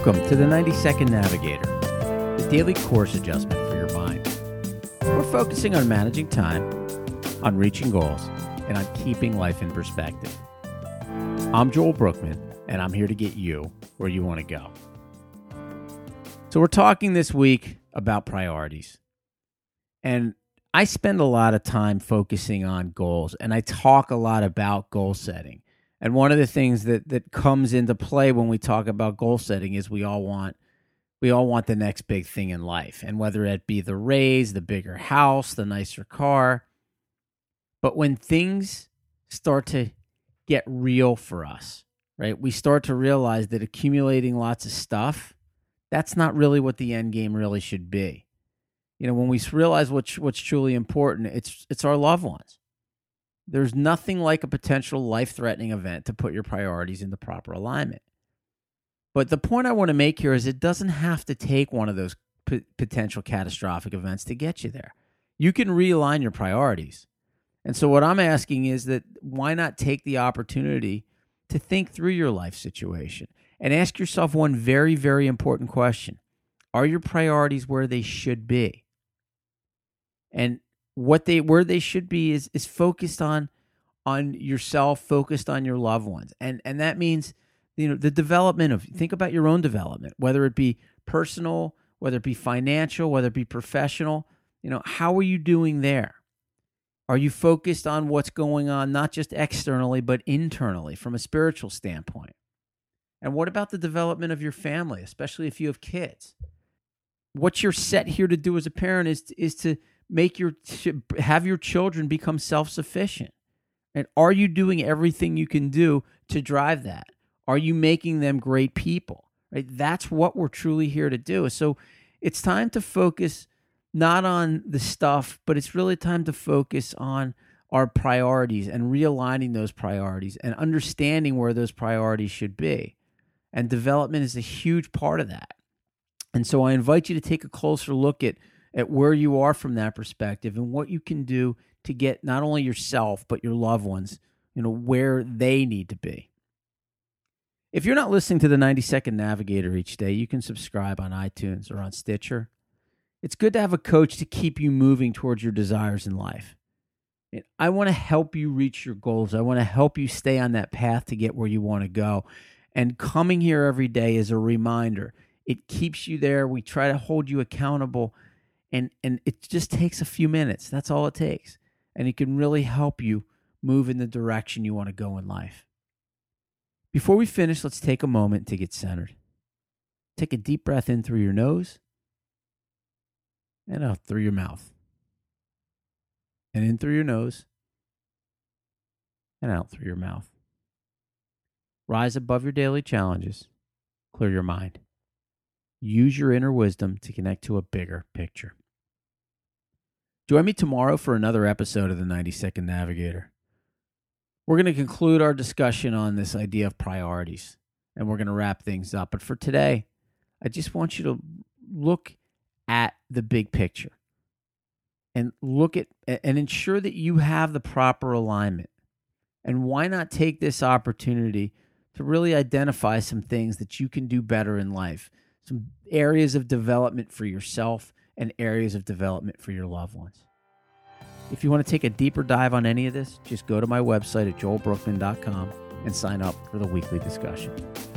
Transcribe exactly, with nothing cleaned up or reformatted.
Welcome to the ninety second Navigator, the daily course adjustment for your mind. We're focusing on managing time, on reaching goals, and on keeping life in perspective. I'm Joel Brookman, and I'm here to get you where you want to go. So we're talking this week about priorities. And I spend a lot of time focusing on goals, and I talk a lot about goal setting. And one of the things that that comes into play when we talk about goal setting is we all want we all want the next big thing in life. And whether it be the raise, the bigger house, the nicer car. But when things start to get real for us, right? We start to realize that accumulating lots of stuff, that's not really what the end game really should be. You know, when we realize what's what's truly important, it's it's our loved ones. There's nothing like a potential life-threatening event to put your priorities in the proper alignment. But the point I want to make here is it doesn't have to take one of those p- potential catastrophic events to get you there. You can realign your priorities. And so what I'm asking is that why not take the opportunity to think through your life situation and ask yourself one very, very important question. Are your priorities where they should be? And what they where they should be is is focused on on yourself, focused on your loved ones. And and that means, you know, the development of, think about your own development, whether it be personal, whether it be financial, whether it be professional. You know, how are you doing there? Are you focused on what's going on, not just externally, but internally from a spiritual standpoint? And what about the development of your family, especially if you have kids? What you're set here to do as a parent is is to make your have your children become self-sufficient. And are you doing everything you can do to drive that? Are you making them great people? Right? That's what we're truly here to do. So it's time to focus not on the stuff, but it's really time to focus on our priorities and realigning those priorities and understanding where those priorities should be. And development is a huge part of that. And so I invite you to take a closer look at at where you are from that perspective and what you can do to get not only yourself, but your loved ones, you know, where they need to be. If you're not listening to the ninety second Navigator each day, you can subscribe on iTunes or on Stitcher. It's good to have a coach to keep you moving towards your desires in life. And I want to help you reach your goals. I want to help you stay on that path to get where you want to go. And coming here every day is a reminder. It keeps you there. We try to hold you accountable. And and it just takes a few minutes. That's all it takes. And it can really help you move in the direction you want to go in life. Before we finish, let's take a moment to get centered. Take a deep breath in through your nose and out through your mouth. And in through your nose and out through your mouth. Rise above your daily challenges. Clear your mind. Use your inner wisdom to connect to a bigger picture. Join me tomorrow for another episode of the ninety second Navigator. We're going to conclude our discussion on this idea of priorities, and we're going to wrap things up. But for today, I just want you to look at the big picture and look at and ensure that you have the proper alignment. And why not take this opportunity to really identify some things that you can do better in life? Some areas of development for yourself and areas of development for your loved ones. If you want to take a deeper dive on any of this, just go to my website at joel brookman dot com and sign up for the weekly discussion.